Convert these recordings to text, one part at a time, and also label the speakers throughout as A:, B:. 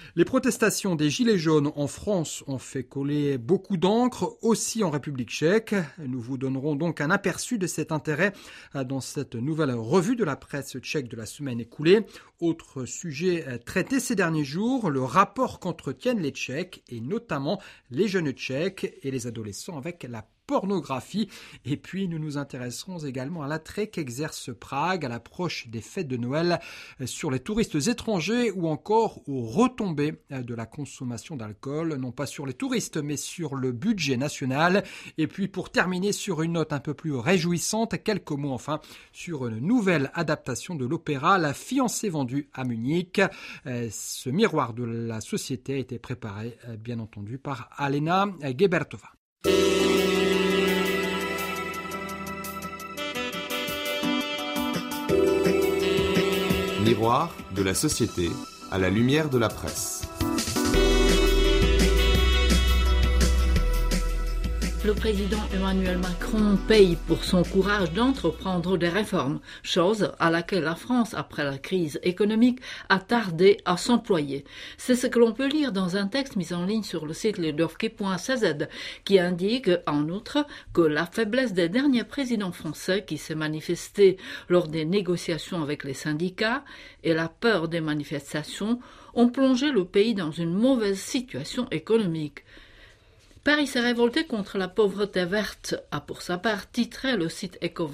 A: Les protestations des Gilets jaunes en France ont fait couler beaucoup d'encre, aussi en République tchèque. Nous vous donnerons donc un aperçu de cet intérêt dans cette nouvelle revue de la presse tchèque de la semaine écoulée. Autre sujet traité ces derniers jours, le rapport qu'entretiennent les Tchèques et notamment les jeunes Tchèques et les adolescents avec la pornographie. Et puis nous nous intéresserons également à l'attrait qu'exerce Prague à l'approche des fêtes de Noël sur les touristes étrangers ou encore aux retombées de la consommation d'alcool, non pas sur les touristes mais sur le budget national. Et puis pour terminer sur une note un peu plus réjouissante, quelques mots enfin sur une nouvelle adaptation de l'opéra La fiancée vendue à Munich. Ce miroir de la société a été préparé bien entendu par Alena Gebertova.
B: Miroir de la société à la lumière de la presse.
C: Le président Emmanuel Macron paye pour son courage d'entreprendre des réformes, chose à laquelle la France, après la crise économique, a tardé à s'employer. C'est ce que l'on peut lire dans un texte mis en ligne sur le site ledovki.cz qui indique, en outre, que la faiblesse des derniers présidents français qui s'est manifestée lors des négociations avec les syndicats et la peur des manifestations ont plongé le pays dans une mauvaise situation économique. Paris s'est révolté contre la pauvreté verte, a pour sa part titré le site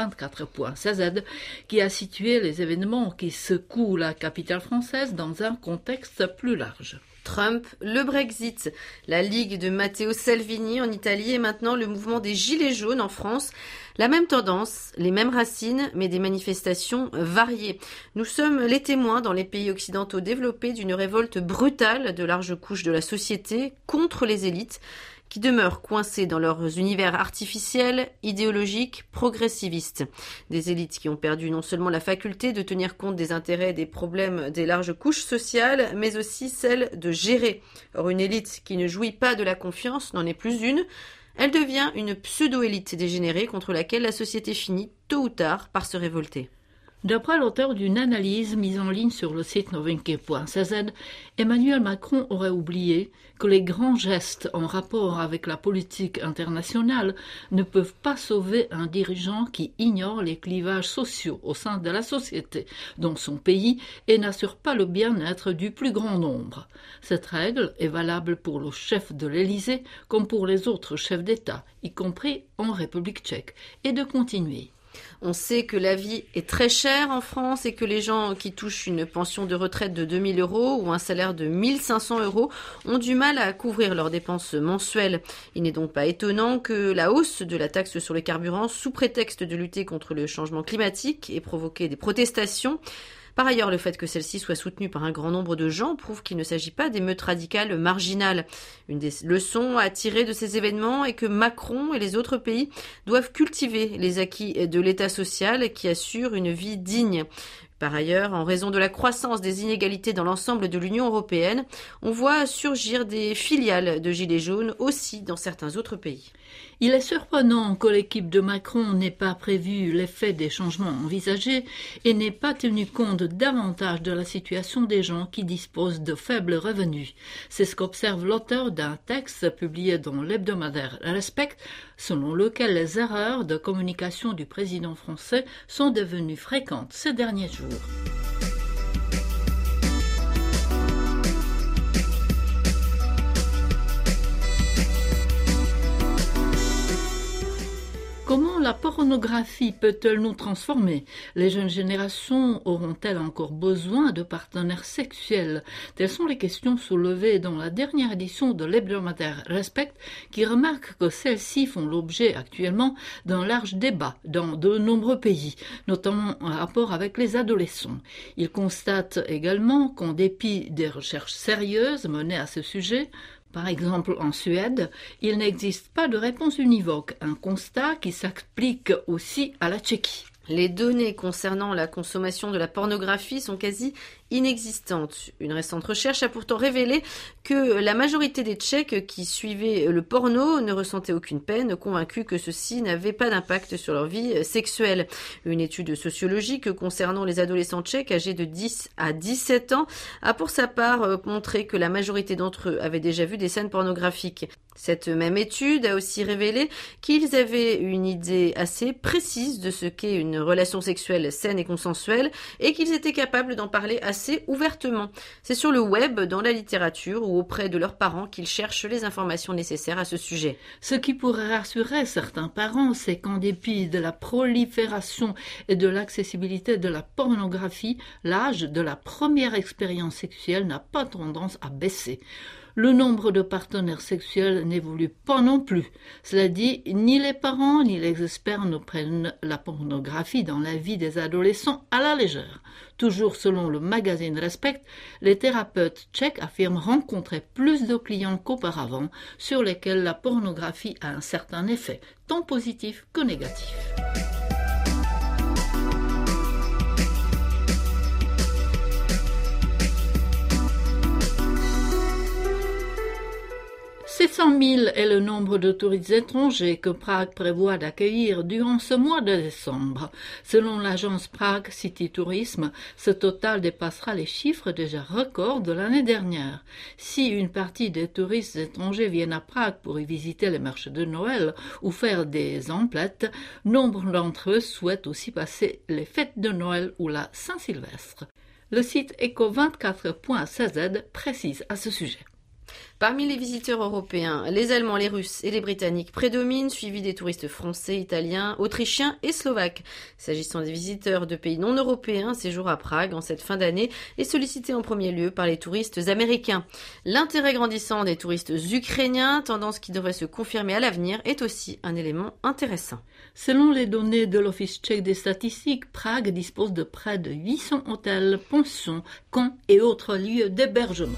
C: eco24.cz qui a situé les événements qui secouent la capitale française dans un contexte plus large.
D: Trump, le Brexit, la Ligue de Matteo Salvini en Italie et maintenant le mouvement des Gilets jaunes en France. La même tendance, les mêmes racines, mais des manifestations variées. Nous sommes les témoins dans les pays occidentaux développés d'une révolte brutale de larges couches de la société contre les élites, qui demeurent coincés dans leurs univers artificiels, idéologiques, progressivistes. Des élites qui ont perdu non seulement la faculté de tenir compte des intérêts et des problèmes des larges couches sociales, mais aussi celle de gérer. Or, une élite qui ne jouit pas de la confiance n'en est plus une. Elle devient une pseudo-élite dégénérée contre laquelle la société finit, tôt ou tard, par se révolter.
C: D'après l'auteur d'une analyse mise en ligne sur le site novinke.cz, Emmanuel Macron aurait oublié que les grands gestes en rapport avec la politique internationale ne peuvent pas sauver un dirigeant qui ignore les clivages sociaux au sein de la société dans son pays et n'assure pas le bien-être du plus grand nombre. Cette règle est valable pour le chef de l'Élysée comme pour les autres chefs d'État, y compris en République tchèque, et de continuer.
D: On sait que la vie est très chère en France et que les gens qui touchent une pension de retraite de 2 000 € ou un salaire de 1 500 € ont du mal à couvrir leurs dépenses mensuelles. Il n'est donc pas étonnant que la hausse de la taxe sur les carburants, sous prétexte de lutter contre le changement climatique, ait provoqué des protestations. Par ailleurs, le fait que celle-ci soit soutenue par un grand nombre de gens prouve qu'il ne s'agit pas d'émeutes radicales marginales. Une des leçons à tirer de ces événements est que Macron et les autres pays doivent cultiver les acquis de l'État social qui assure une vie digne. Par ailleurs, en raison de la croissance des inégalités dans l'ensemble de l'Union européenne, on voit surgir des filiales de Gilets jaunes aussi dans certains autres pays.
C: Il est surprenant que l'équipe de Macron n'ait pas prévu l'effet des changements envisagés et n'ait pas tenu compte davantage de la situation des gens qui disposent de faibles revenus. C'est ce qu'observe l'auteur d'un texte publié dans l'hebdomadaire Respect, selon lequel les erreurs de communication du président français sont devenues fréquentes ces derniers jours. Comment la pornographie peut-elle nous transformer ? Les jeunes générations auront-elles encore besoin de partenaires sexuels ? Telles sont les questions soulevées dans la dernière édition de l'hebdomadaire Respect, qui remarque que celles-ci font l'objet actuellement d'un large débat dans de nombreux pays, notamment en rapport avec les adolescents. Il constate également qu'en dépit des recherches sérieuses menées à ce sujet, par exemple, en Suède, il n'existe pas de réponse univoque, un constat qui s'applique aussi à la Tchéquie.
D: Les données concernant la consommation de la pornographie sont quasi inexistante. Une récente recherche a pourtant révélé que la majorité des Tchèques qui suivaient le porno ne ressentaient aucune peine, convaincus que ceci n'avait pas d'impact sur leur vie sexuelle. Une étude sociologique concernant les adolescents tchèques âgés de 10 à 17 ans a pour sa part montré que la majorité d'entre eux avaient déjà vu des scènes pornographiques. Cette même étude a aussi révélé qu'ils avaient une idée assez précise de ce qu'est une relation sexuelle saine et consensuelle et qu'ils étaient capables d'en parler assez ouvertement. C'est sur le web, dans la littérature ou auprès de leurs parents qu'ils cherchent les informations nécessaires à ce sujet.
C: Ce qui pourrait rassurer certains parents, c'est qu'en dépit de la prolifération et de l'accessibilité de la pornographie, l'âge de la première expérience sexuelle n'a pas tendance à baisser. Le nombre de partenaires sexuels n'évolue pas non plus. Cela dit, ni les parents ni les experts ne prennent la pornographie dans la vie des adolescents à la légère. Toujours selon le magazine Respect, les thérapeutes tchèques affirment rencontrer plus de clients qu'auparavant sur lesquels la pornographie a un certain effet, tant positif que négatif. C'est 100 000 est le nombre de touristes étrangers que Prague prévoit d'accueillir durant ce mois de décembre. Selon l'agence Prague City Tourism, ce total dépassera les chiffres déjà records de l'année dernière. Si une partie des touristes étrangers viennent à Prague pour y visiter les marchés de Noël ou faire des emplettes, nombre d'entre eux souhaitent aussi passer les fêtes de Noël ou la Saint-Sylvestre. Le site eco24.cz précise à ce sujet.
D: Parmi les visiteurs européens, les Allemands, les Russes et les Britanniques prédominent, suivis des touristes français, italiens, autrichiens et slovaques. S'agissant des visiteurs de pays non européens, séjour à Prague en cette fin d'année est sollicité en premier lieu par les touristes américains. L'intérêt grandissant des touristes ukrainiens, tendance qui devrait se confirmer à l'avenir, est aussi un élément intéressant.
C: Selon les données de l'Office tchèque des statistiques, Prague dispose de près de 800 hôtels, pensions, camps et autres lieux d'hébergement.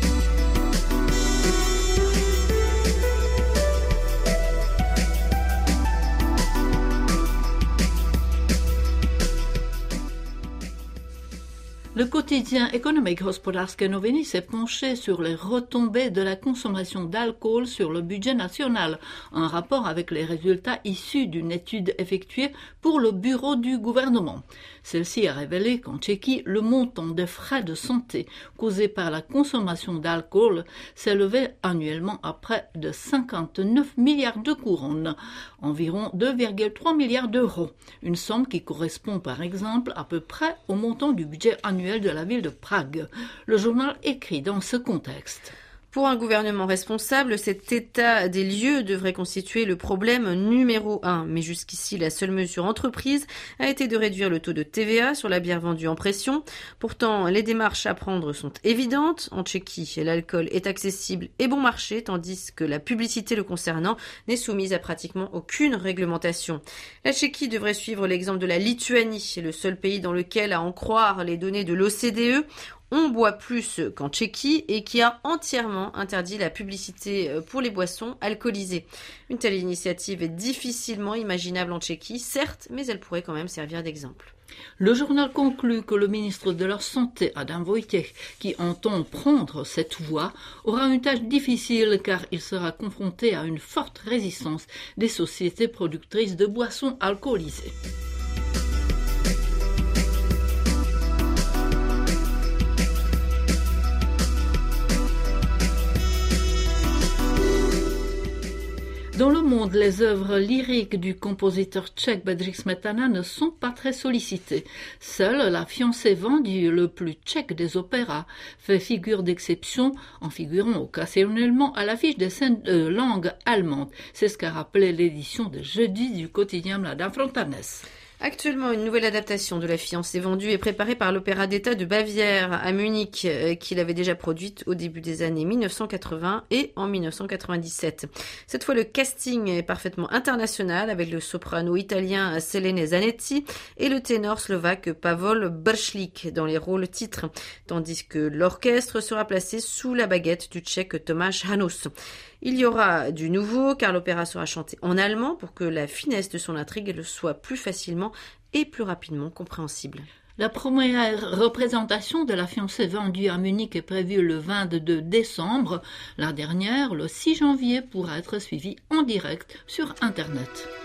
C: Le quotidien économique Hospodářské noviny s'est penché sur les retombées de la consommation d'alcool sur le budget national, en rapport avec les résultats issus d'une étude effectuée pour le bureau du gouvernement. Celle-ci a révélé qu'en Tchéquie, le montant des frais de santé causés par la consommation d'alcool s'élevait annuellement à près de 59 milliards de couronnes, environ 2,3 milliards d'euros, une somme qui correspond par exemple à peu près au montant du budget annuel de la ville de Prague. Le journal écrit dans ce contexte.
D: Pour un gouvernement responsable, cet état des lieux devrait constituer le problème numéro 1. Mais jusqu'ici, la seule mesure entreprise a été de réduire le taux de TVA sur la bière vendue en pression. Pourtant, les démarches à prendre sont évidentes. En Tchéquie, l'alcool est accessible et bon marché, tandis que la publicité le concernant n'est soumise à pratiquement aucune réglementation. La Tchéquie devrait suivre l'exemple de la Lituanie, le seul pays dans lequel, à en croire les données de l'OCDE, on boit plus qu'en Tchéquie et qui a entièrement interdit la publicité pour les boissons alcoolisées. Une telle initiative est difficilement imaginable en Tchéquie, certes, mais elle pourrait quand même servir d'exemple.
C: Le journal conclut que le ministre de la Santé, Adam Vojtěch, qui entend prendre cette voie, aura une tâche difficile car il sera confronté à une forte résistance des sociétés productrices de boissons alcoolisées. Dans le monde, les œuvres lyriques du compositeur tchèque Bedřich Smetana ne sont pas très sollicitées. Seule La fiancée vendue, le plus tchèque des opéras, fait figure d'exception en figurant occasionnellement à l'affiche des scènes de langue allemande. C'est ce qu'a rappelé l'édition de jeudi du quotidien Mladá Frontanes.
D: Actuellement, une nouvelle adaptation de La fiancée vendue est préparée par l'Opéra d'État de Bavière à Munich, qu'il avait déjà produite au début des années 1980 et en 1997. Cette fois, le casting est parfaitement international avec le soprano italien Selene Zanetti et le ténor slovaque Pavol Bršlik dans les rôles titres, tandis que l'orchestre sera placé sous la baguette du tchèque Tomáš Hanus. Il y aura du nouveau car l'opéra sera chanté en allemand pour que la finesse de son intrigue le soit plus facilement et plus rapidement compréhensible.
C: La première représentation de La fiancée vendue à Munich est prévue le 22 décembre. La dernière, le 6 janvier, pourra être suivie en direct sur Internet.